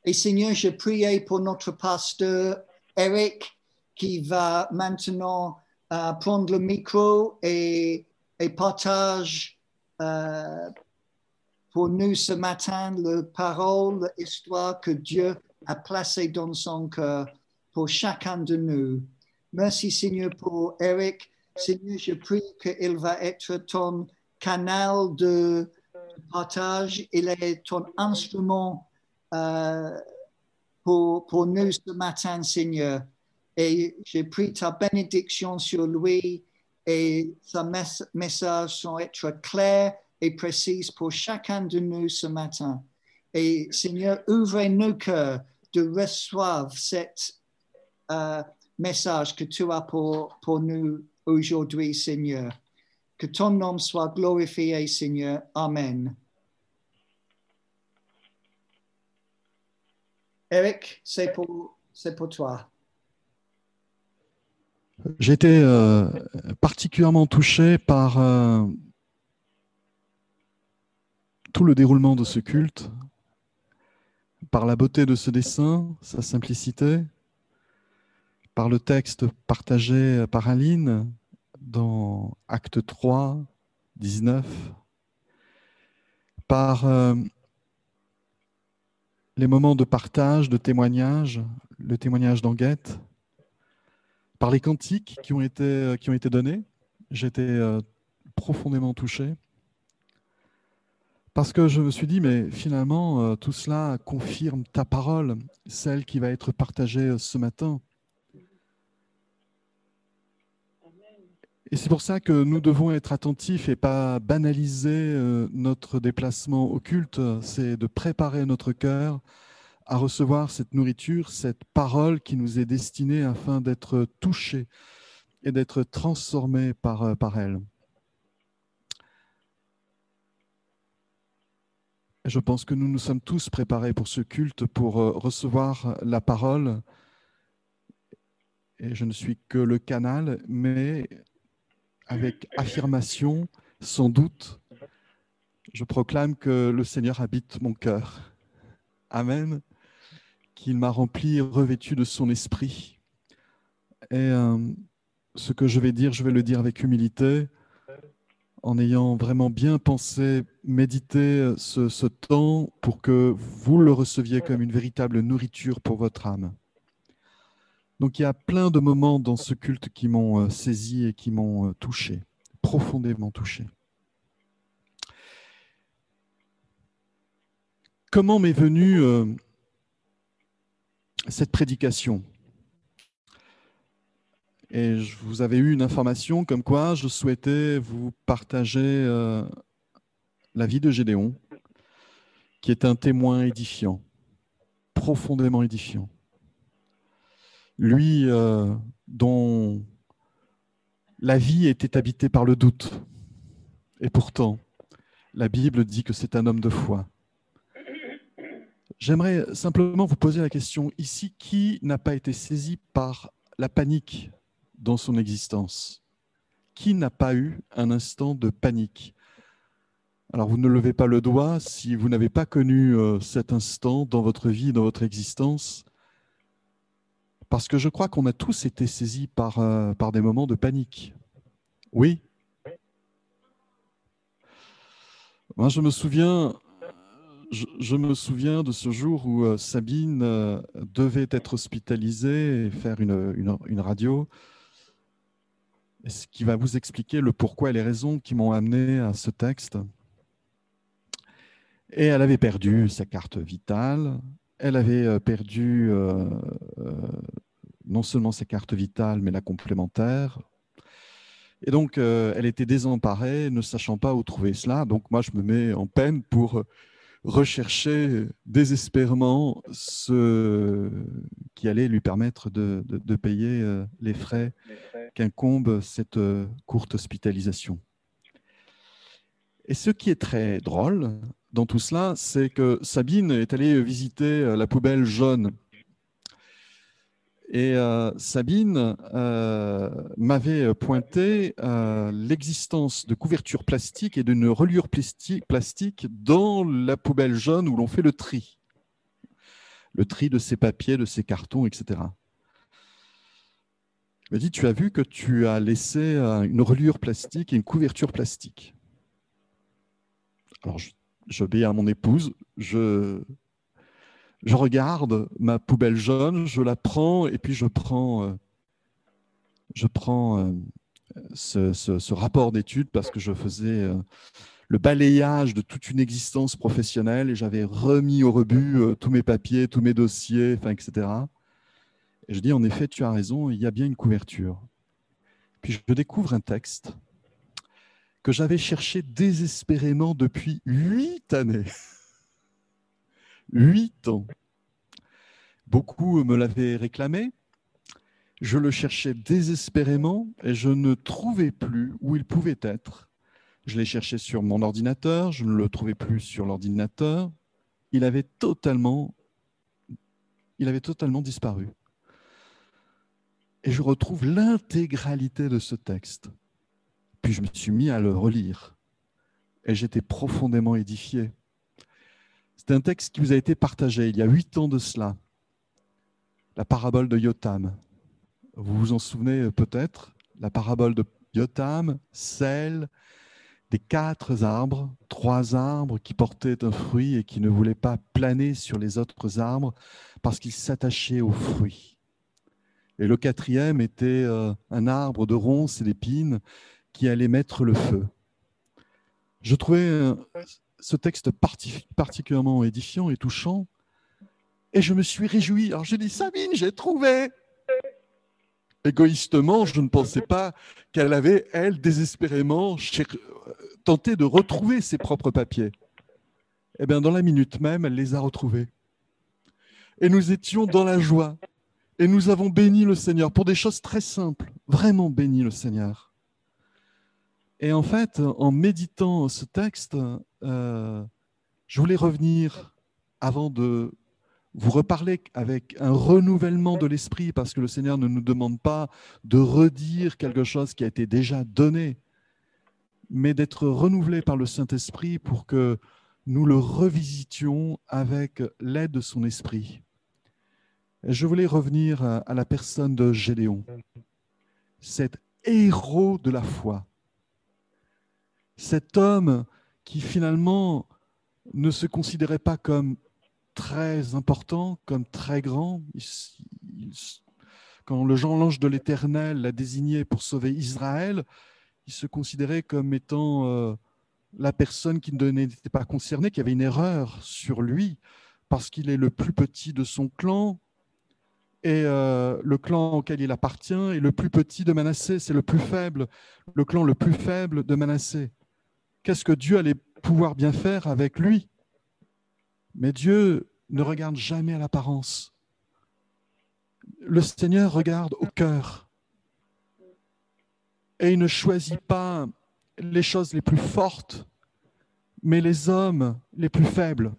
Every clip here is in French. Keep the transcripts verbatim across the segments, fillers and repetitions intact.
Et Seigneur, je priais pour notre pasteur Eric, qui va maintenant euh, prendre le micro et, et partage euh, pour nous ce matin la parole, l'histoire que Dieu a placée dans son cœur pour chacun de nous. Merci Seigneur pour Eric. Seigneur, je prie qu'il va être ton canal de partage. Il est ton instrument euh, pour, pour nous ce matin, Seigneur. Et je prie ta bénédiction sur lui et sa mes- message sont être clair et précis pour chacun de nous ce matin. Et Seigneur, ouvrez nos cœurs de recevoir cet euh, message que tu as pour, pour nous aujourd'hui, Seigneur. Que ton nom soit glorifié, Seigneur. Amen. Eric, c'est pour, c'est pour toi. J'ai été euh, particulièrement touché par euh, tout le déroulement de ce culte, par la beauté de ce dessin, sa simplicité, par le texte partagé par Aline dans Acte trois, dix-neuf, par euh, les moments de partage, de témoignage, le témoignage d'Anguette, par les cantiques qui ont été, qui ont été donnés. J'ai été euh, profondément touché. Parce que je me suis dit, mais finalement, euh, tout cela confirme ta parole, celle qui va être partagée ce matin. Et c'est pour ça que nous devons être attentifs et pas banaliser euh, notre déplacement au culte. C'est de préparer notre cœur à recevoir cette nourriture, cette parole qui nous est destinée afin d'être touchés et d'être transformés par, par elle. Je pense que nous nous sommes tous préparés pour ce culte, pour recevoir la parole. Et je ne suis que le canal, mais avec affirmation, sans doute, je proclame que le Seigneur habite mon cœur. Amen. Qu'il m'a rempli, revêtu de son esprit. Et euh, ce que je vais dire, je vais le dire avec humilité, en ayant vraiment bien pensé, médité ce, ce temps pour que vous le receviez comme une véritable nourriture pour votre âme. Donc il y a plein de moments dans ce culte qui m'ont euh, saisi et qui m'ont euh, touché, profondément touché. Comment m'est venue euh, cette prédication ? Et je, vous avez eu une information comme quoi je souhaitais vous partager euh, la vie de Gédéon, qui est un témoin édifiant, profondément édifiant. Lui euh, dont la vie était habitée par le doute. Et pourtant, la Bible dit que c'est un homme de foi. J'aimerais simplement vous poser la question ici, qui n'a pas été saisi par la panique dans son existence ? Qui n'a pas eu un instant de panique ? Alors, vous ne levez pas le doigt si vous n'avez pas connu euh, cet instant dans votre vie, dans votre existence, parce que je crois qu'on a tous été saisis par, euh, par des moments de panique. Oui. Moi, je me souviens, je, je me souviens de ce jour où euh, Sabine euh, devait être hospitalisée et faire une, une, une radio, ce qui va vous expliquer le pourquoi et les raisons qui m'ont amené à ce texte. Et elle avait perdu sa carte vitale, elle avait perdu euh, euh, non seulement sa carte vitale, mais la complémentaire. Et donc, euh, elle était désemparée, ne sachant pas où trouver cela. Donc, moi, je me mets en peine pour rechercher désespérément ce qui allait lui permettre de, de, de payer euh, les frais qu'incombe cette euh, courte hospitalisation. Et ce qui est très drôle dans tout cela, c'est que Sabine est allée visiter la poubelle jaune. Et euh, Sabine euh, m'avait pointé euh, l'existence de couvertures plastiques et d'une reliure plastique dans la poubelle jaune où l'on fait le tri. le tri de ses papiers, de ses cartons, et cetera. Il m'a dit, tu as vu que tu as laissé une reliure plastique et une couverture plastique. Alors, j'obéis à mon épouse, je, je regarde ma poubelle jaune, je la prends et puis je prends, je prends ce, ce, ce rapport d'études parce que je faisais le balayage de toute une existence professionnelle et j'avais remis au rebut tous mes papiers, tous mes dossiers, enfin, et cetera. Et je dis, en effet, tu as raison, il y a bien une couverture. Puis je découvre un texte que j'avais cherché désespérément depuis huit années. Huit ans. Beaucoup me l'avaient réclamé. Je le cherchais désespérément et je ne trouvais plus où il pouvait être. Je l'ai cherché sur mon ordinateur, je ne le trouvais plus sur l'ordinateur. Il avait totalement, il avait totalement disparu. Et je retrouve l'intégralité de ce texte. Puis je me suis mis à le relire. Et j'étais profondément édifié. C'est un texte qui vous a été partagé il y a huit ans de cela. La parabole de Yotam. Vous vous en souvenez peut-être, la parabole de Yotam, celle des quatre arbres, trois arbres qui portaient un fruit et qui ne voulaient pas planer sur les autres arbres parce qu'ils s'attachaient aux fruits. Et le quatrième était euh, un arbre de ronces et d'épines qui allait mettre le feu. Je trouvais euh, ce texte parti- particulièrement édifiant et touchant et je me suis réjoui. Alors j'ai dit, Sabine, j'ai trouvé. Égoïstement, je ne pensais pas qu'elle avait, elle, désespérément cher- tenté de retrouver ses propres papiers. Eh bien, dans la minute même, elle les a retrouvés. Et nous étions dans la joie. Et nous avons béni le Seigneur pour des choses très simples. Vraiment béni le Seigneur. Et en fait, en méditant ce texte, euh, je voulais revenir avant de vous reparler avec un renouvellement de l'esprit, parce que le Seigneur ne nous demande pas de redire quelque chose qui a été déjà donné, mais d'être renouvelé par le Saint-Esprit pour que nous le revisitions avec l'aide de son esprit. Et je voulais revenir à la personne de Gédéon, cet héros de la foi, cet homme qui finalement ne se considérait pas comme très important, comme très grand. Il, il, quand le l'ange de l'Éternel l'a désigné pour sauver Israël, il se considérait comme étant euh, la personne qui n'était pas concernée, qui avait une erreur sur lui, parce qu'il est le plus petit de son clan, et euh, le clan auquel il appartient est le plus petit de Manassé, c'est le plus faible, le clan le plus faible de Manassé. Qu'est-ce que Dieu allait pouvoir bien faire avec lui? Mais Dieu ne regarde jamais à l'apparence. Le Seigneur regarde au cœur. Et il ne choisit pas les choses les plus fortes, mais les hommes les plus faibles.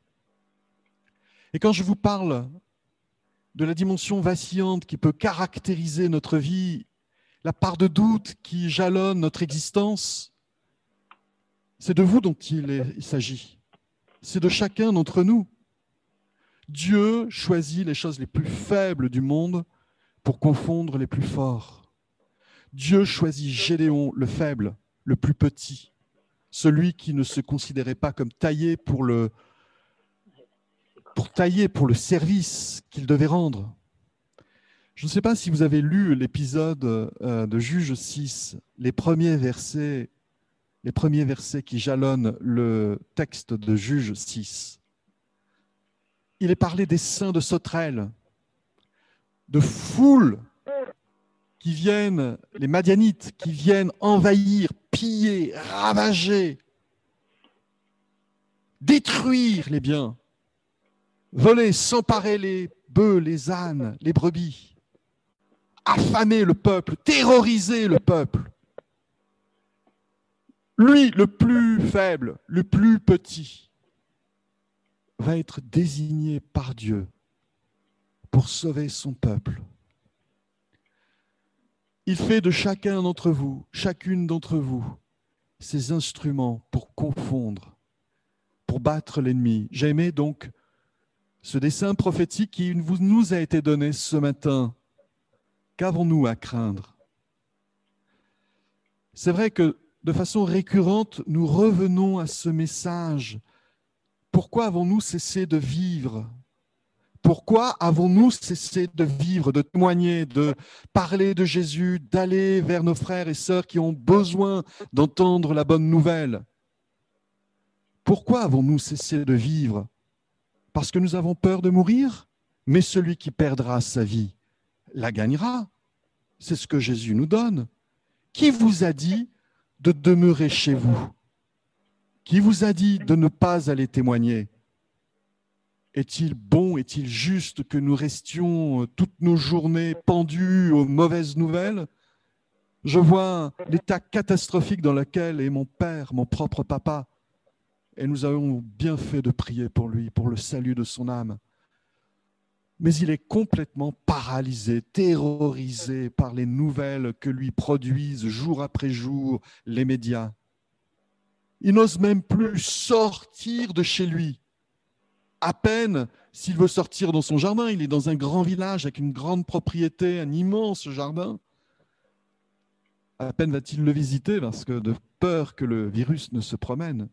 Et quand je vous parle de la dimension vacillante qui peut caractériser notre vie, la part de doute qui jalonne notre existence, c'est de vous dont il, est, il s'agit. C'est de chacun d'entre nous. Dieu choisit les choses les plus faibles du monde pour confondre les plus forts. Dieu choisit Gédéon, le faible, le plus petit, celui qui ne se considérait pas comme taillé pour le, pour tailler pour le service qu'il devait rendre. Je ne sais pas si vous avez lu l'épisode euh, de Juge six, les premiers versets, les premiers versets qui jalonnent le texte de Juge six. Il est parlé des saints de sauterelles, de foules qui viennent, les Madianites, qui viennent envahir, piller, ravager, détruire les biens, voler, s'emparer les bœufs, les ânes, les brebis, affamer le peuple, terroriser le peuple. Lui, le plus faible, le plus petit, va être désigné par Dieu pour sauver son peuple. Il fait de chacun d'entre vous, chacune d'entre vous, ses instruments pour confondre, pour battre l'ennemi. J'ai aimé donc ce dessein prophétique qui nous a été donné ce matin. Qu'avons-nous à craindre? C'est vrai que de façon récurrente, nous revenons à ce message. Pourquoi avons-nous cessé de vivre? Pourquoi avons-nous cessé de vivre, de témoigner, de parler de Jésus, d'aller vers nos frères et sœurs qui ont besoin d'entendre la bonne nouvelle? Pourquoi avons-nous cessé de vivre? Parce que nous avons peur de mourir? Mais celui qui perdra sa vie la gagnera. C'est ce que Jésus nous donne. Qui vous a dit de demeurer chez vous? Qui vous a dit de ne pas aller témoigner? Est-il bon, est-il juste que nous restions toutes nos journées pendus aux mauvaises nouvelles? Je vois l'état catastrophique dans lequel est mon père, mon propre papa, et nous avons bien fait de prier pour lui, pour le salut de son âme. Mais il est complètement paralysé, terrorisé par les nouvelles que lui produisent jour après jour les médias. Il n'ose même plus sortir de chez lui. À peine, s'il veut sortir dans son jardin, il est dans un grand village avec une grande propriété, un immense jardin. À peine va-t-il le visiter parce que de peur que le virus ne se promène.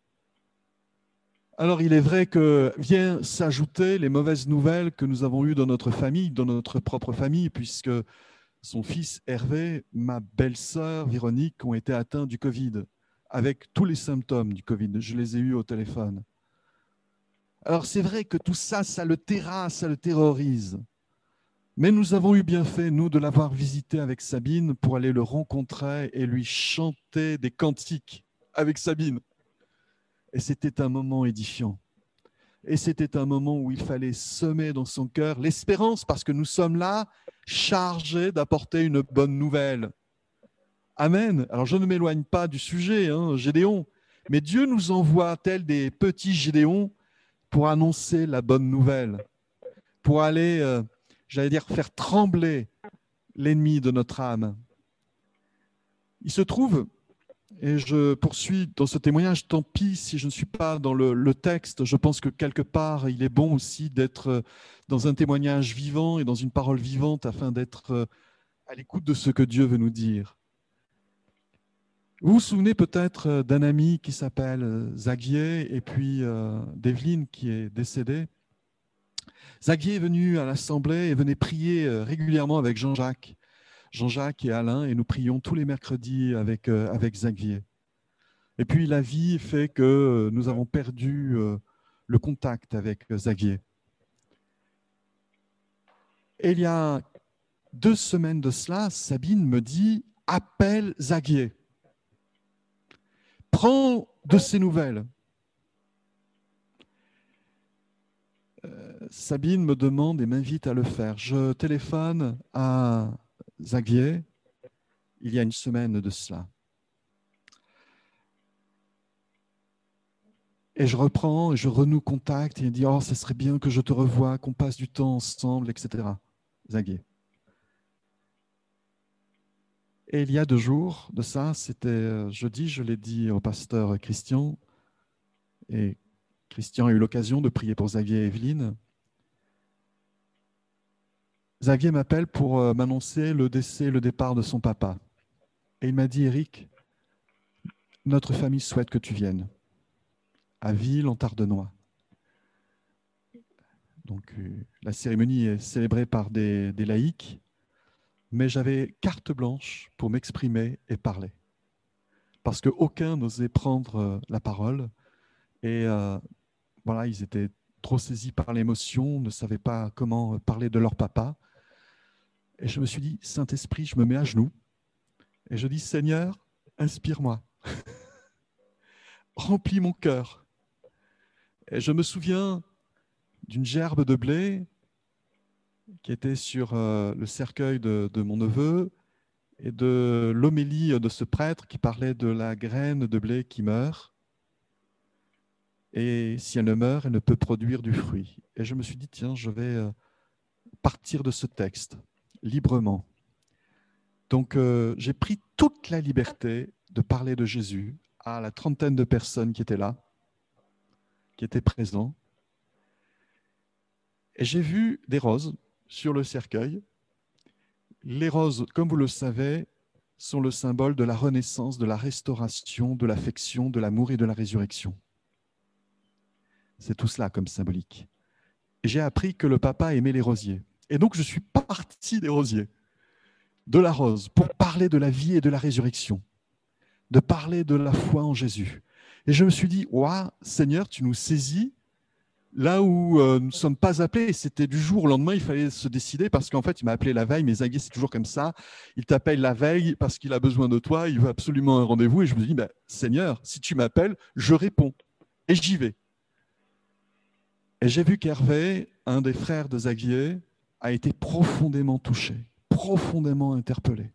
Alors il est vrai que vient s'ajouter les mauvaises nouvelles que nous avons eues dans notre famille, dans notre propre famille, puisque son fils Hervé, ma belle-sœur Véronique ont été atteints du Covid, avec tous les symptômes du Covid. Je les ai eus au téléphone. Alors c'est vrai que tout ça, ça le terrasse, ça le terrorise. Mais nous avons eu bien fait, nous, de l'avoir visité avec Sabine pour aller le rencontrer et lui chanter des cantiques avec Sabine. Et c'était un moment édifiant. Et c'était un moment où il fallait semer dans son cœur l'espérance, parce que nous sommes là chargés d'apporter une bonne nouvelle. Amen. Alors je ne m'éloigne pas du sujet, hein, Gédéon, mais Dieu nous envoie tels des petits Gédéons pour annoncer la bonne nouvelle, pour aller, euh, j'allais dire, faire trembler l'ennemi de notre âme. Il se trouve, et je poursuis dans ce témoignage, tant pis si je ne suis pas dans le, le texte, je pense que quelque part, il est bon aussi d'être dans un témoignage vivant et dans une parole vivante afin d'être à l'écoute de ce que Dieu veut nous dire. Vous vous souvenez peut-être d'un ami qui s'appelle Xavier et puis euh, d'Evelyne qui est décédée. Xavier est venu à l'Assemblée et venait prier régulièrement avec Jean-Jacques. Jean-Jacques et Alain, et nous prions tous les mercredis avec, euh, avec Xavier. Et puis la vie fait que nous avons perdu euh, le contact avec Xavier. Et il y a deux semaines de cela, Sabine me dit « Appelle Xavier. Prends de ses nouvelles. » euh, Sabine me demande et m'invite à le faire. Je téléphone à Xavier il y a une semaine de cela. Et je reprends, et je renoue contact, et il dit « Oh, ce serait bien que je te revoie, qu'on passe du temps ensemble, et cetera » Xavier. Et il y a deux jours de ça, c'était jeudi, je l'ai dit au pasteur Christian, et Christian a eu l'occasion de prier pour Xavier et Evelyne. Xavier m'appelle pour m'annoncer le décès, le départ de son papa. Et il m'a dit « Eric, notre famille souhaite que tu viennes à Ville, en Tardenois. » Donc, euh, la cérémonie est célébrée par des, des laïcs, mais j'avais carte blanche pour m'exprimer et parler. Parce qu'aucun n'osait prendre la parole. Et euh, voilà, ils étaient trop saisis par l'émotion, ne savaient pas comment parler de leur papa. Et je me suis dit, Saint-Esprit, je me mets à genoux. Et je dis, Seigneur, inspire-moi. Remplis mon cœur. Et je me souviens d'une gerbe de blé qui était sur euh, le cercueil de, de mon neveu et de l'homélie de ce prêtre qui parlait de la graine de blé qui meurt. Et si elle ne meurt, elle ne peut produire du fruit. Et je me suis dit, tiens, je vais euh, partir de ce texte librement. Donc, euh, j'ai pris toute la liberté de parler de Jésus à la trentaine de personnes qui étaient là, qui étaient présents. Et j'ai vu des roses sur le cercueil. Les roses, comme vous le savez, sont le symbole de la renaissance, de la restauration, de l'affection, de l'amour et de la résurrection. C'est tout cela comme symbolique. Et j'ai appris que le papa aimait les rosiers. Et donc, je suis parti des rosiers, de la rose, pour parler de la vie et de la résurrection, de parler de la foi en Jésus. Et je me suis dit, waouh, Seigneur, tu nous saisis là où euh, nous ne sommes pas appelés. C'était du jour au lendemain, il fallait se décider parce qu'en fait, il m'a appelé la veille, mais Zaguier, c'est toujours comme ça. Il t'appelle la veille parce qu'il a besoin de toi, il veut absolument un rendez-vous. Et je me dis, bah, Seigneur, si tu m'appelles, je réponds. Et j'y vais. Et j'ai vu qu'Hervé, un des frères de Zaguier, a été profondément touché, profondément interpellé.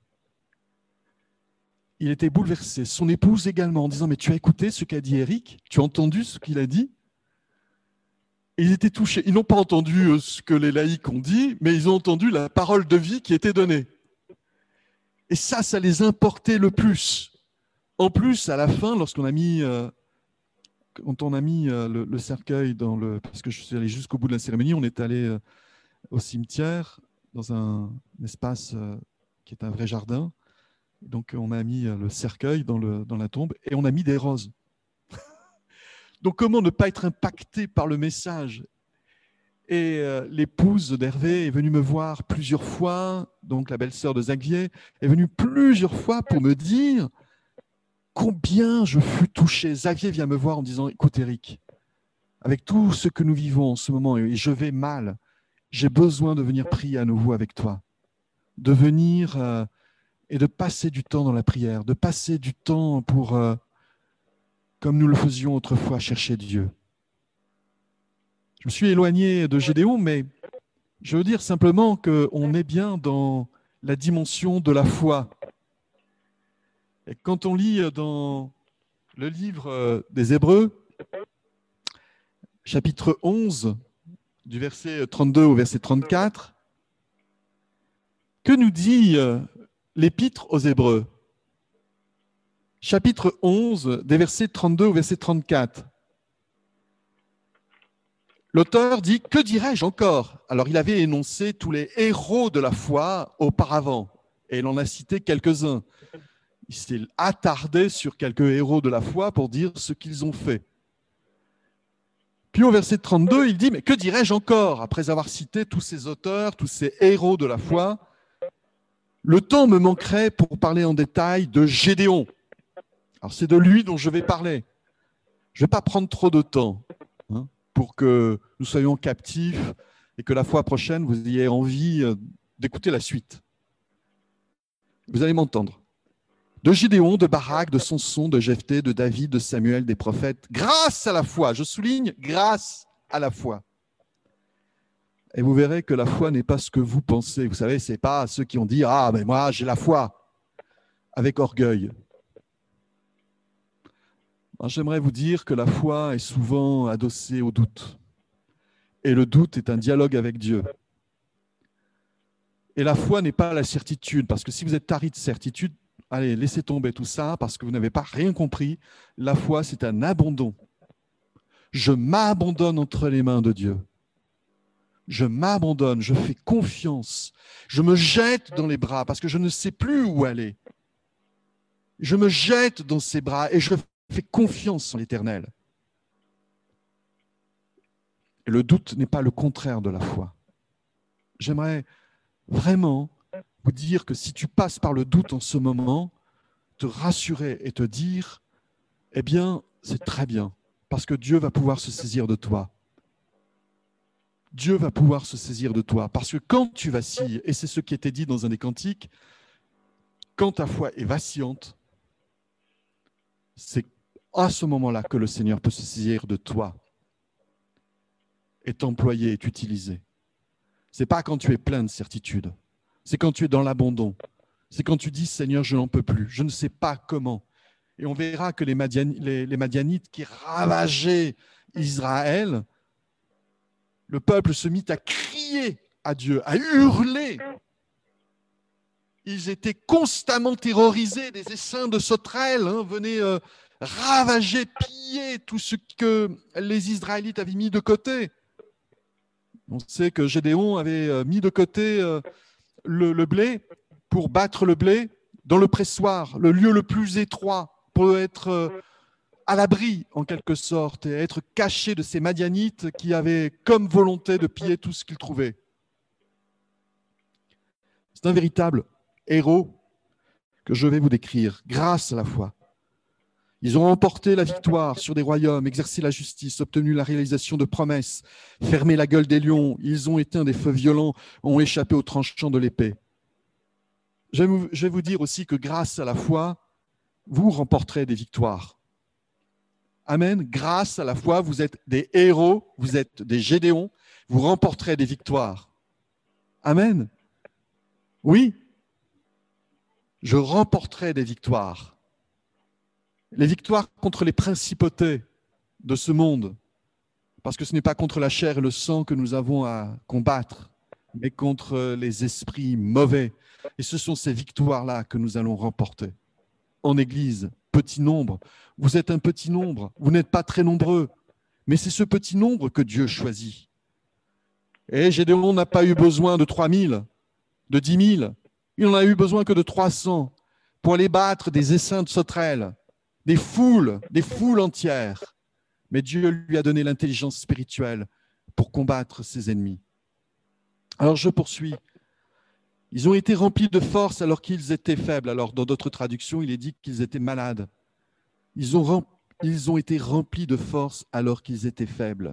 Il était bouleversé. Son épouse également, en disant, mais tu as écouté ce qu'a dit Eric? Tu as entendu ce qu'il a dit? Et ils étaient touchés. Ils n'ont pas entendu ce que les laïcs ont dit, mais ils ont entendu la parole de vie qui était donnée. Et ça, ça les importait le plus. En plus, à la fin, lorsqu'on a mis, euh, quand on a mis euh, le, le cercueil dans le, parce que je suis allé jusqu'au bout de la cérémonie, on est allé euh, au cimetière dans un, un espace euh, qui est un vrai jardin. Donc, on a mis euh, le cercueil dans, le, dans la tombe et on a mis des roses. Donc, comment ne pas être impacté par le message? Et euh, l'épouse d'Hervé est venue me voir plusieurs fois, donc la belle-sœur de Zaguier est venue plusieurs fois pour me dire combien je fus touché. Zaguier vient me voir en disant, écoute Eric, avec tout ce que nous vivons en ce moment, et je vais mal, j'ai besoin de venir prier à nouveau avec toi, de venir euh, et de passer du temps dans la prière, de passer du temps pour... Euh, comme nous le faisions autrefois, chercher Dieu. Je me suis éloigné de Gédéon, mais je veux dire simplement qu'on est bien dans la dimension de la foi. Et quand on lit dans le livre des Hébreux, chapitre onze, du verset trente-deux au verset trente-quatre, que nous dit l'épître aux Hébreux? Chapitre onze, des versets trente-deux au verset trente-quatre. L'auteur dit, que dirais-je encore? Alors, il avait énoncé tous les héros de la foi auparavant, et il en a cité quelques-uns. Il s'est attardé sur quelques héros de la foi pour dire ce qu'ils ont fait. Puis au verset trente-deux, il dit, mais que dirais-je encore? Après avoir cité tous ces auteurs, tous ces héros de la foi, le temps me manquerait pour parler en détail de Gédéon. Alors, c'est de lui dont je vais parler. Je ne vais pas prendre trop de temps hein, pour que nous soyons captifs et que la fois prochaine, vous ayez envie d'écouter la suite. Vous allez m'entendre. De Gédéon, de Barak, de Samson, de Jephthé, de David, de Samuel, des prophètes, grâce à la foi, je souligne, grâce à la foi. Et vous verrez que la foi n'est pas ce que vous pensez. Vous savez, ce n'est pas ceux qui ont dit « Ah, mais moi, j'ai la foi » avec orgueil. J'aimerais vous dire que la foi est souvent adossée au doute. Et le doute est un dialogue avec Dieu. Et la foi n'est pas la certitude, parce que si vous êtes tari de certitude, allez, laissez tomber tout ça, parce que vous n'avez pas rien compris. La foi, c'est un abandon. Je m'abandonne entre les mains de Dieu. Je m'abandonne, je fais confiance. Je me jette dans les bras, parce que je ne sais plus où aller. Je me jette dans ses bras et je fais confiance en l'Éternel. Et le doute n'est pas le contraire de la foi. J'aimerais vraiment vous dire que si tu passes par le doute en ce moment, te rassurer et te dire, eh bien, c'est très bien, parce que Dieu va pouvoir se saisir de toi. Dieu va pouvoir se saisir de toi, parce que quand tu vacilles, et c'est ce qui était dit dans un des cantiques, quand ta foi est vacillante, c'est à ce moment-là que le Seigneur peut se saisir de toi et t'employer et t'utiliser. Ce n'est pas quand tu es plein de certitude, c'est quand tu es dans l'abandon. C'est quand tu dis, Seigneur, je n'en peux plus, je ne sais pas comment. Et on verra que les, Madian, les, les Madianites qui ravageaient Israël, le peuple se mit à crier à Dieu, à hurler. Ils étaient constamment terrorisés, des essaims de sauterelles hein, venaient euh, ravager, piller tout ce que les Israélites avaient mis de côté. On sait que Gédéon avait mis de côté le, le blé pour battre le blé dans le pressoir, le lieu le plus étroit, pour être à l'abri en quelque sorte et être caché de ces Madianites qui avaient comme volonté de piller tout ce qu'ils trouvaient. C'est un véritable héros que je vais vous décrire, grâce à la foi. Ils ont remporté la victoire sur des royaumes, exercé la justice, obtenu la réalisation de promesses, fermé la gueule des lions, ils ont éteint des feux violents, ont échappé aux tranchants de l'épée. Je vais vous dire aussi que grâce à la foi, vous remporterez des victoires. Amen. Grâce à la foi, vous êtes des héros, vous êtes des Gédéons, vous remporterez des victoires. Amen. Oui, je remporterai des victoires. Les victoires contre les principautés de ce monde, parce que ce n'est pas contre la chair et le sang que nous avons à combattre, mais contre les esprits mauvais. Et ce sont ces victoires-là que nous allons remporter. En Église, petit nombre, vous êtes un petit nombre, vous n'êtes pas très nombreux, mais c'est ce petit nombre que Dieu choisit. Et Gédéon n'a pas eu besoin de trois mille, de dix mille, il n'en a eu besoin que de trois cents pour aller battre des essaims de sauterelles, des foules, des foules entières. Mais Dieu lui a donné l'intelligence spirituelle pour combattre ses ennemis. Alors je poursuis. Ils ont été remplis de force alors qu'ils étaient faibles. Alors dans d'autres traductions, il est dit qu'ils étaient malades. Ils ont, rem... Ils ont été remplis de force alors qu'ils étaient faibles.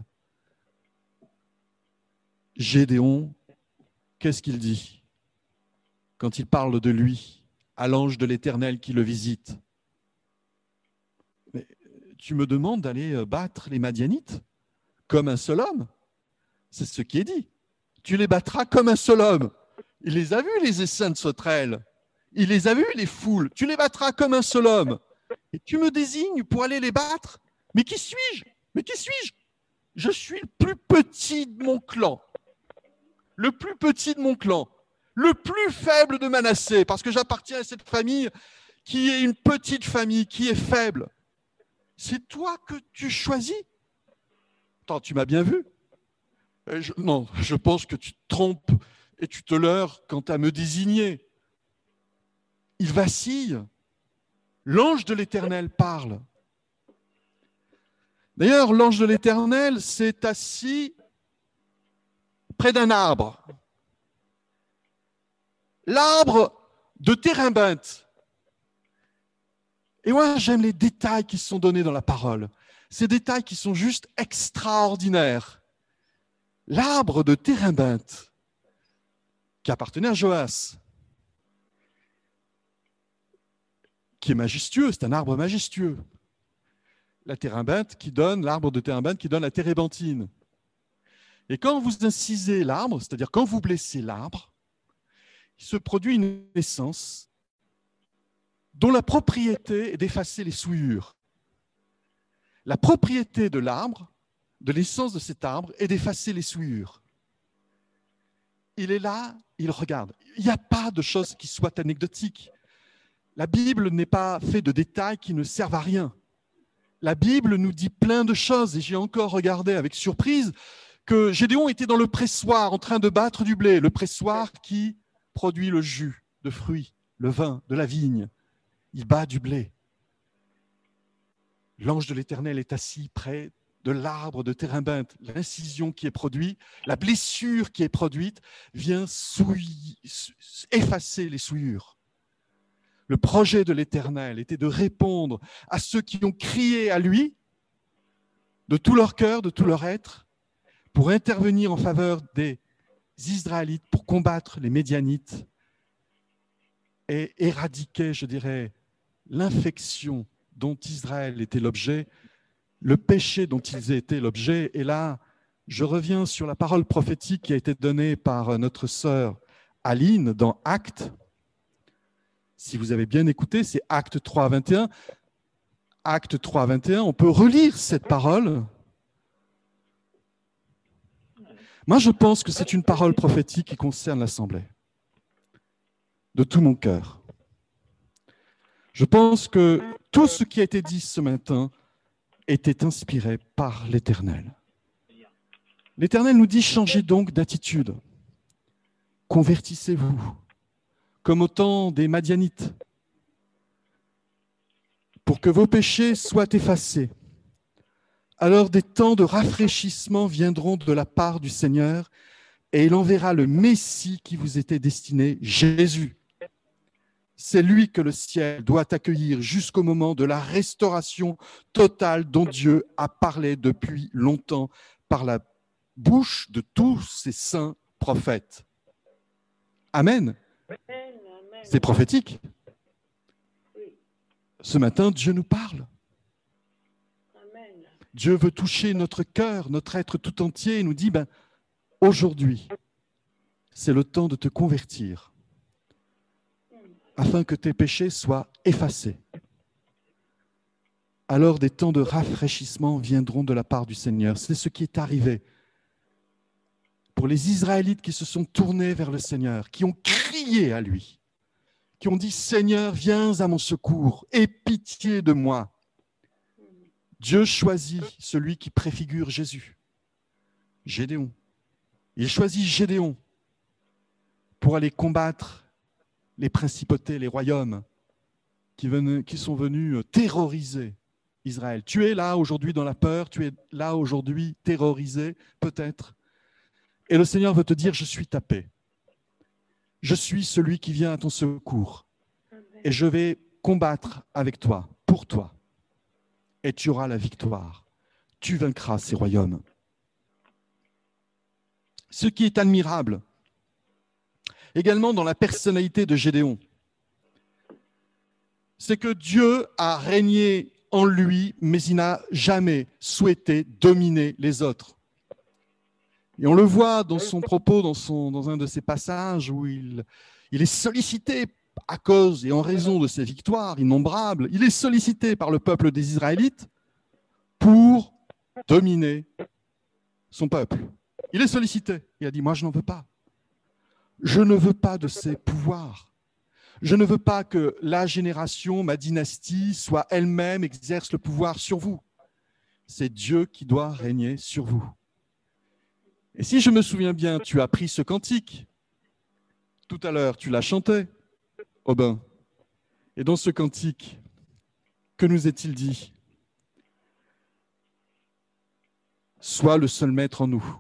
Gédéon, qu'est-ce qu'il dit quand il parle de lui à l'ange de l'Éternel qui le visite? Mais tu me demandes d'aller battre les Madianites comme un seul homme? C'est ce qui est dit. Tu les battras comme un seul homme. Il les a vus, les essaims de sauterelles. Il les a vus, les foules. Tu les battras comme un seul homme. Et tu me désignes pour aller les battre? Mais qui suis-je? Mais qui suis-je? Je suis le plus petit de mon clan. Le plus petit de mon clan. Le plus faible de Manassé, parce que j'appartiens à cette famille qui est une petite famille, qui est faible. C'est toi que tu choisis? Attends, tu m'as bien vu? je, Non, je pense que tu te trompes et tu te leurres quant à me désigner. Il vacille. L'ange de l'Éternel parle. D'ailleurs, l'ange de l'Éternel s'est assis près d'un arbre. L'arbre de Térébinthe. Et moi, j'aime les détails qui sont donnés dans la parole. Ces détails qui sont juste extraordinaires. L'arbre de Térébinthe, qui appartenait à Joas, qui est majestueux, c'est un arbre majestueux. La Térébinthe qui donne, l'arbre de Térébinthe qui donne la térébenthine. Et quand vous incisez l'arbre, c'est-à-dire quand vous blessez l'arbre, il se produit une essence dont la propriété est d'effacer les souillures. La propriété de l'arbre, de l'essence de cet arbre, est d'effacer les souillures. Il est là, il regarde. Il n'y a pas de choses qui soient anecdotiques. La Bible n'est pas faite de détails qui ne servent à rien. La Bible nous dit plein de choses, et j'ai encore regardé avec surprise que Gédéon était dans le pressoir en train de battre du blé, le pressoir qui produit le jus de fruits, le vin de la vigne. Il bat du blé. L'ange de l'Éternel est assis près de l'arbre de Térébinthe. L'incision qui est produite, la blessure qui est produite vient souiller, effacer les souillures. Le projet de l'Éternel était de répondre à ceux qui ont crié à lui de tout leur cœur, de tout leur être, pour intervenir en faveur des Israélites, pour combattre les Médianites et éradiquer, je dirais, l'infection dont Israël était l'objet, le péché dont ils étaient l'objet. Et là, je reviens sur la parole prophétique qui a été donnée par notre sœur Aline dans Actes. Si vous avez bien écouté, c'est Actes trois, vingt et un. Actes trois, vingt et un, on peut relire cette parole. Moi, je pense que c'est une parole prophétique qui concerne l'Assemblée. De tout mon cœur. Je pense que tout ce qui a été dit ce matin était inspiré par l'Éternel. L'Éternel nous dit, changez donc d'attitude. Convertissez-vous, comme au temps des Madianites, pour que vos péchés soient effacés. Alors des temps de rafraîchissement viendront de la part du Seigneur, et il enverra le Messie qui vous était destiné, Jésus. C'est lui que le ciel doit accueillir jusqu'au moment de la restauration totale dont Dieu a parlé depuis longtemps par la bouche de tous ses saints prophètes. Amen. C'est prophétique. Ce matin, Dieu nous parle. Dieu veut toucher notre cœur, notre être tout entier et nous dit, ben, aujourd'hui, c'est le temps de te convertir afin que tes péchés soient effacés. Alors des temps de rafraîchissement viendront de la part du Seigneur. C'est ce qui est arrivé pour les Israélites qui se sont tournés vers le Seigneur, qui ont crié à lui, qui ont dit « Seigneur, viens à mon secours, aie pitié de moi ». Dieu choisit celui qui préfigure Jésus, Gédéon. Il choisit Gédéon pour aller combattre les principautés, les royaumes qui, venaient, qui sont venus terroriser Israël. Tu es là aujourd'hui dans la peur, tu es là aujourd'hui terrorisé, peut-être. Et le Seigneur veut te dire, je suis ta paix. Je suis celui qui vient à ton secours. Et je vais combattre avec toi, pour toi. Et tu auras la victoire. Tu vaincras ces royaumes. Ce qui est admirable, également dans la personnalité de Gédéon, c'est que Dieu a régné en lui, mais il n'a jamais souhaité dominer les autres. Et on le voit dans son propos, dans, son, dans un de ses passages où il, il est sollicité à cause et en raison de ses victoires innombrables, il est sollicité par le peuple des Israélites pour dominer son peuple. Il est sollicité. Il a dit, moi je n'en veux pas. Je ne veux pas de ces pouvoirs. Je ne veux pas que la génération, ma dynastie, soit elle-même, exerce le pouvoir sur vous. C'est Dieu qui doit régner sur vous. Et si je me souviens bien, tu as pris ce cantique. Tout à l'heure, tu l'as chanté, Aubin. Et dans ce cantique, que nous est-il dit? Sois le seul maître en nous.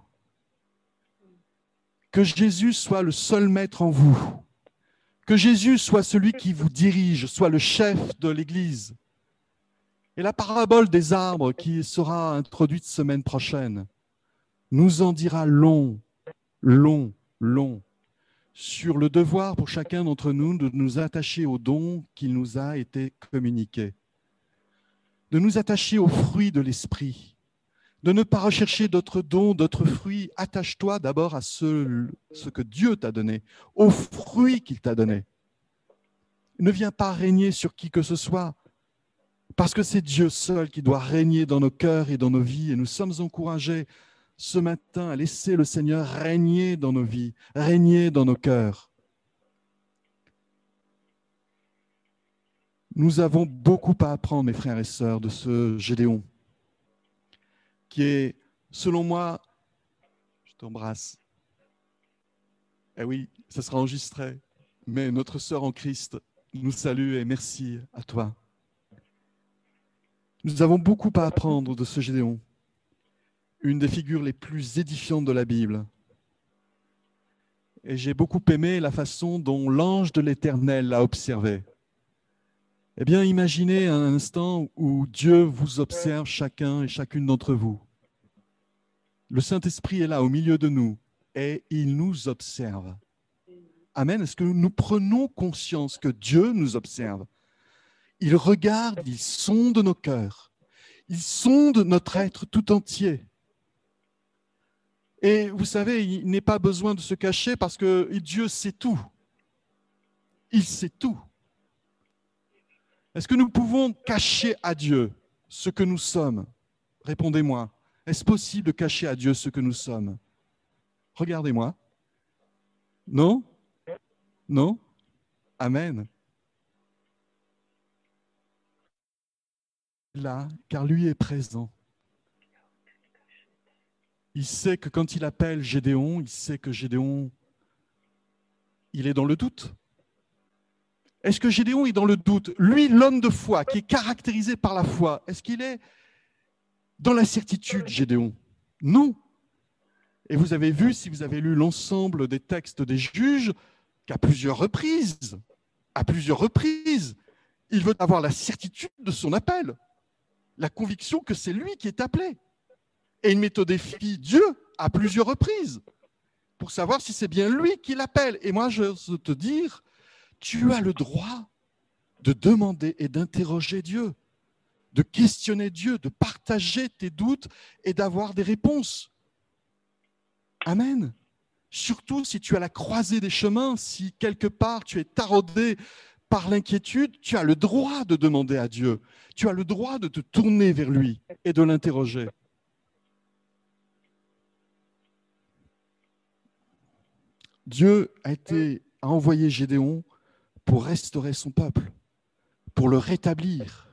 Que Jésus soit le seul maître en vous. Que Jésus soit celui qui vous dirige, soit le chef de l'Église. Et la parabole des arbres qui sera introduite semaine prochaine nous en dira long, long, long sur le devoir pour chacun d'entre nous de nous attacher au don qui nous a été communiqué, de nous attacher aux fruits de l'esprit, de ne pas rechercher d'autres dons, d'autres fruits. Attache-toi d'abord à ce, ce que Dieu t'a donné, aux fruits qu'il t'a donné. Ne viens pas régner sur qui que ce soit, parce que c'est Dieu seul qui doit régner dans nos cœurs et dans nos vies. Et nous sommes encouragés ce matin à laisser le Seigneur régner dans nos vies, régner dans nos cœurs. Nous avons beaucoup à apprendre, mes frères et sœurs, de ce Gédéon, qui est, selon moi, je t'embrasse. Eh oui, ça sera enregistré, mais notre sœur en Christ nous salue et merci à toi. Nous avons beaucoup à apprendre de ce Gédéon, une des figures les plus édifiantes de la Bible. Et j'ai beaucoup aimé la façon dont l'ange de l'Éternel l'a observé. Eh bien, imaginez un instant où Dieu vous observe chacun et chacune d'entre vous. Le Saint-Esprit est là au milieu de nous et il nous observe. Amen. Est-ce que nous prenons conscience que Dieu nous observe? Il regarde, il sonde nos cœurs. Il sonde notre être tout entier. Et vous savez, il n'est pas besoin de se cacher parce que Dieu sait tout. Il sait tout. Est-ce que nous pouvons cacher à Dieu ce que nous sommes? Répondez-moi. Est-ce possible de cacher à Dieu ce que nous sommes? Regardez-moi. Non? Non? Amen. Là, car lui est présent. Il sait que quand il appelle Gédéon, il sait que Gédéon, il est dans le doute. Est-ce que Gédéon est dans le doute? Lui, l'homme de foi, qui est caractérisé par la foi, est-ce qu'il est dans la certitude, Gédéon? Non. Et vous avez vu, si vous avez lu l'ensemble des textes des juges, qu'à plusieurs reprises, à plusieurs reprises, il veut avoir la certitude de son appel, la conviction que c'est lui qui est appelé. Et il met au défi Dieu à plusieurs reprises pour savoir si c'est bien lui qui l'appelle. Et moi, je veux te dire, tu as le droit de demander et d'interroger Dieu, de questionner Dieu, de partager tes doutes et d'avoir des réponses. Amen. Surtout si tu as la croisée des chemins, si quelque part tu es taraudé par l'inquiétude, tu as le droit de demander à Dieu. Tu as le droit de te tourner vers lui et de l'interroger. Dieu a, été, a envoyé Gédéon pour restaurer son peuple, pour le rétablir.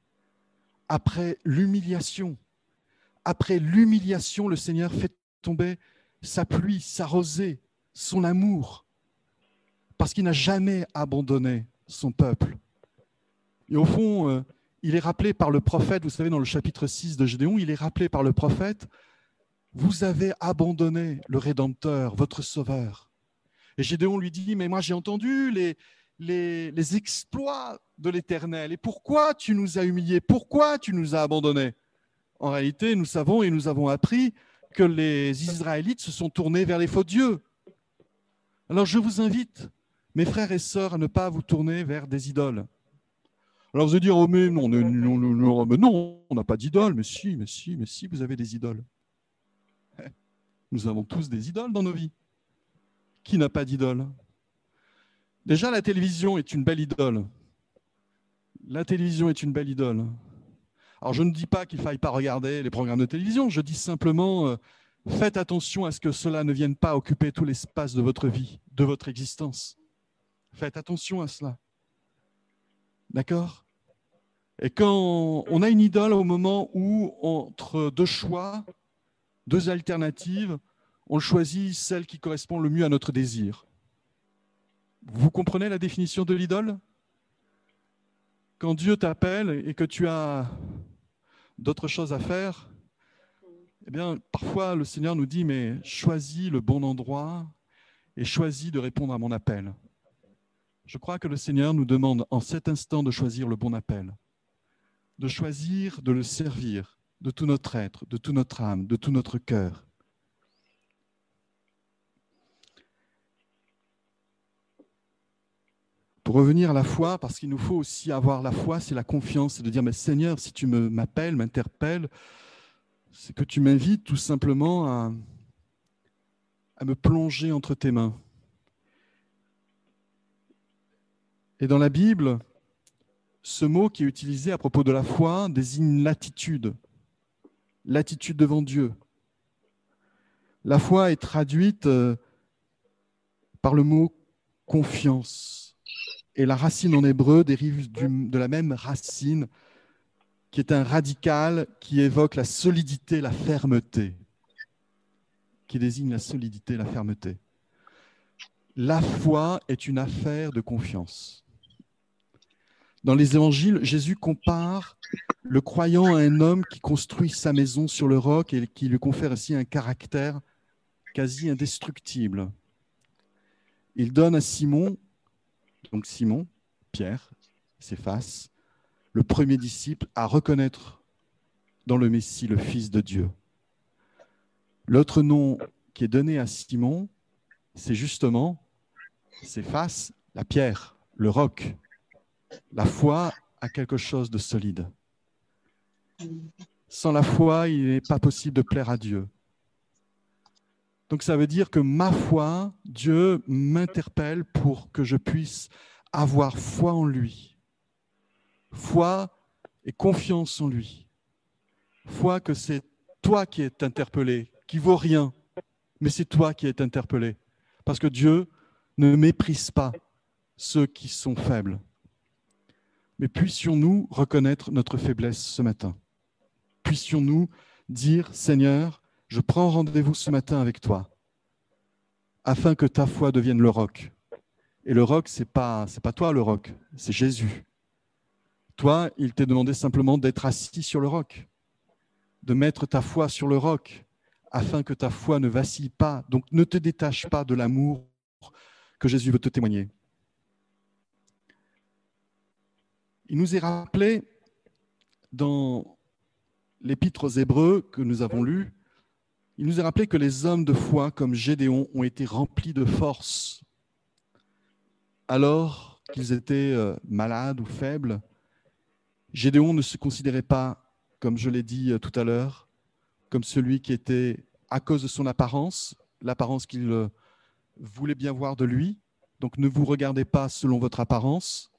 Après l'humiliation, après l'humiliation, le Seigneur fait tomber sa pluie, sa rosée, son amour, parce qu'il n'a jamais abandonné son peuple. Et au fond, euh, il est rappelé par le prophète, vous savez, dans le chapitre six de Gédéon, il est rappelé par le prophète, vous avez abandonné le Rédempteur, votre Sauveur. Et Gédéon lui dit, mais moi j'ai entendu les, les, les exploits de l'Éternel. Et pourquoi tu nous as humiliés? Pourquoi tu nous as abandonnés? En réalité, nous savons et nous avons appris que les Israélites se sont tournés vers les faux dieux. Alors je vous invite, mes frères et sœurs, à ne pas vous tourner vers des idoles. Alors vous allez dire, oh mais non, non, non, non, mais non, on n'a pas d'idole. Mais si, mais si, mais si, vous avez des idoles. Nous avons tous des idoles dans nos vies. Qui n'a pas d'idole? Déjà, la télévision est une belle idole. La télévision est une belle idole. Alors, je ne dis pas qu'il ne faille pas regarder les programmes de télévision, je dis simplement, euh, faites attention à ce que cela ne vienne pas occuper tout l'espace de votre vie, de votre existence. Faites attention à cela. D'accord? Et quand on a une idole au moment où, entre deux choix, deux alternatives, on choisit celle qui correspond le mieux à notre désir. Vous comprenez la définition de l'idole? Quand Dieu t'appelle et que tu as d'autres choses à faire, eh bien, parfois le Seigneur nous dit, mais choisis le bon endroit et choisis de répondre à mon appel. Je crois que le Seigneur nous demande en cet instant de choisir le bon appel, de choisir de le servir de tout notre être, de toute notre âme, de tout notre cœur. Pour revenir à la foi, parce qu'il nous faut aussi avoir la foi, c'est la confiance, c'est de dire, mais Seigneur, si tu me, m'appelles, m'interpelles, c'est que tu m'invites tout simplement à, à me plonger entre tes mains. Et dans la Bible, ce mot qui est utilisé à propos de la foi désigne l'attitude, l'attitude devant Dieu. La foi est traduite par le mot confiance. Et la racine en hébreu dérive du, de la même racine qui est un radical qui évoque la solidité, la fermeté, qui désigne la solidité, la fermeté. La foi est une affaire de confiance. Dans les évangiles, Jésus compare le croyant à un homme qui construit sa maison sur le roc et qui lui confère ainsi un caractère quasi indestructible. Il donne à Simon, donc Simon, Pierre, Céphas, le premier disciple à reconnaître dans le Messie le Fils de Dieu. L'autre nom qui est donné à Simon, c'est justement Céphas, la pierre, le roc. La foi a quelque chose de solide. Sans la foi, il n'est pas possible de plaire à Dieu. Donc ça veut dire que ma foi, Dieu m'interpelle pour que je puisse avoir foi en lui. Foi et confiance en lui. Foi que c'est toi qui es interpellé, qui vaut rien, mais c'est toi qui es interpellé. Parce que Dieu ne méprise pas ceux qui sont faibles. Mais puissions-nous reconnaître notre faiblesse ce matin? Puissions-nous dire, Seigneur, je prends rendez-vous ce matin avec toi, afin que ta foi devienne le roc. Et le roc, ce n'est pas, c'est pas toi le roc, c'est Jésus. Toi, il t'est demandé simplement d'être assis sur le roc, de mettre ta foi sur le roc, afin que ta foi ne vacille pas. Donc ne te détache pas de l'amour que Jésus veut te témoigner. Il nous est rappelé dans l'épître aux Hébreux que nous avons lu, il nous est rappelé que les hommes de foi comme Gédéon ont été remplis de force alors qu'ils étaient malades ou faibles. Gédéon ne se considérait pas, comme je l'ai dit tout à l'heure, comme celui qui était, à cause de son apparence, l'apparence qu'il voulait bien voir de lui. Donc ne vous regardez pas selon votre apparence.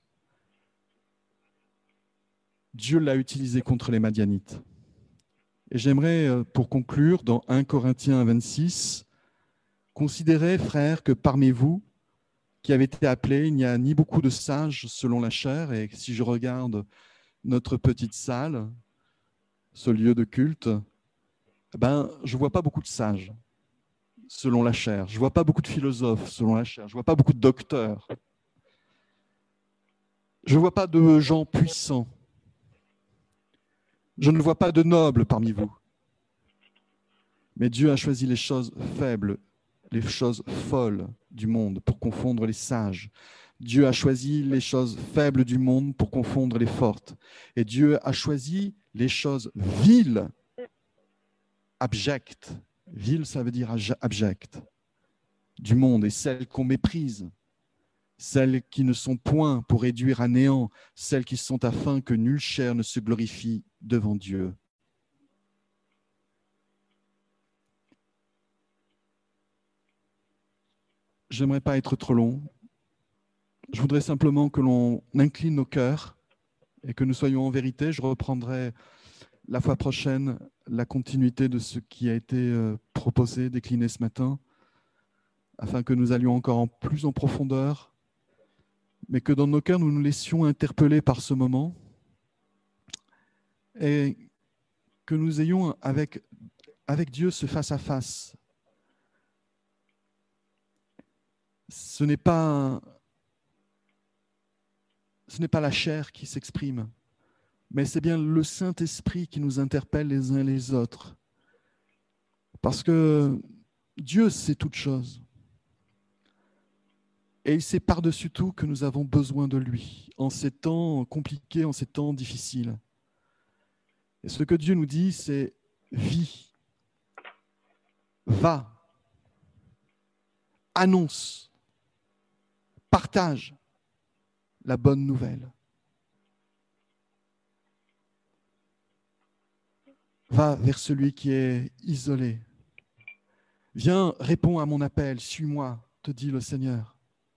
Dieu l'a utilisé contre les Madianites. Et j'aimerais, pour conclure, dans un Corinthiens vingt-six, considérez, frères, que parmi vous, qui avez été appelés, il n'y a ni beaucoup de sages selon la chair, et si je regarde notre petite salle, ce lieu de culte, ben, je ne vois pas beaucoup de sages selon la chair, je ne vois pas beaucoup de philosophes selon la chair, je ne vois pas beaucoup de docteurs, je ne vois pas de gens puissants, je ne vois pas de nobles parmi vous. Mais Dieu a choisi les choses faibles, les choses folles du monde pour confondre les sages. Dieu a choisi les choses faibles du monde pour confondre les fortes. Et Dieu a choisi les choses viles, abjectes. Vile, ça veut dire abject, du monde, et celles qu'on méprise, celles qui ne sont point pour réduire à néant, celles qui sont afin que nulle chair ne se glorifie devant Dieu. J'aimerais pas être trop long. Je voudrais simplement que l'on incline nos cœurs et que nous soyons en vérité. Je reprendrai la fois prochaine la continuité de ce qui a été proposé, décliné ce matin, afin que nous allions encore en plus en profondeur, mais que dans nos cœurs, nous nous laissions interpeller par ce moment et que nous ayons avec, avec Dieu ce face-à-face. Ce n'est pas... Ce n'est pas la chair qui s'exprime, mais c'est bien le Saint-Esprit qui nous interpelle les uns les autres. Parce que Dieu sait toutes choses. Et il sait par-dessus tout que nous avons besoin de lui en ces temps compliqués, en ces temps difficiles. Et ce que Dieu nous dit, c'est « vis, va, annonce, partage ». La bonne nouvelle. Va vers celui qui est isolé. Viens, réponds à mon appel, suis-moi, te dit le Seigneur.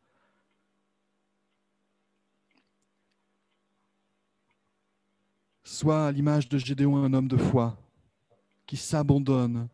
Sois à l'image de Gédéon, un homme de foi, qui s'abandonne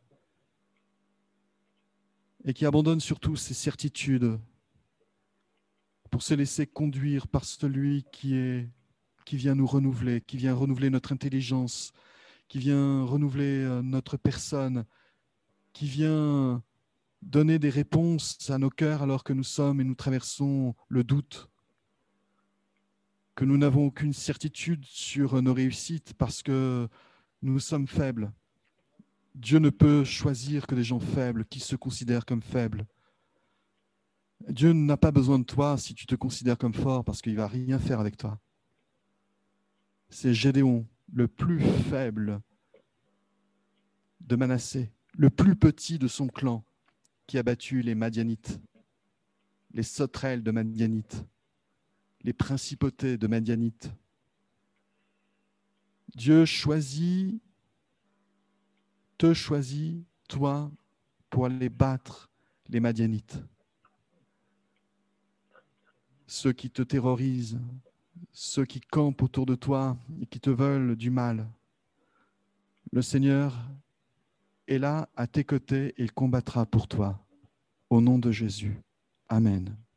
et qui abandonne surtout ses certitudes pour se laisser conduire par celui qui, est, qui vient nous renouveler, qui vient renouveler notre intelligence, qui vient renouveler notre personne, qui vient donner des réponses à nos cœurs alors que nous sommes et nous traversons le doute, que nous n'avons aucune certitude sur nos réussites parce que nous sommes faibles. Dieu ne peut choisir que des gens faibles, qui se considèrent comme faibles. Dieu n'a pas besoin de toi si tu te considères comme fort parce qu'il ne va rien faire avec toi. C'est Gédéon, le plus faible de Manassé, le plus petit de son clan, qui a battu les Madianites, les sauterelles de Madianites, les principautés de Madianites. Dieu choisit, te choisit, toi, pour aller battre les Madianites. Ceux qui te terrorisent, ceux qui campent autour de toi et qui te veulent du mal. Le Seigneur est là à tes côtés et il combattra pour toi. Au nom de Jésus. Amen.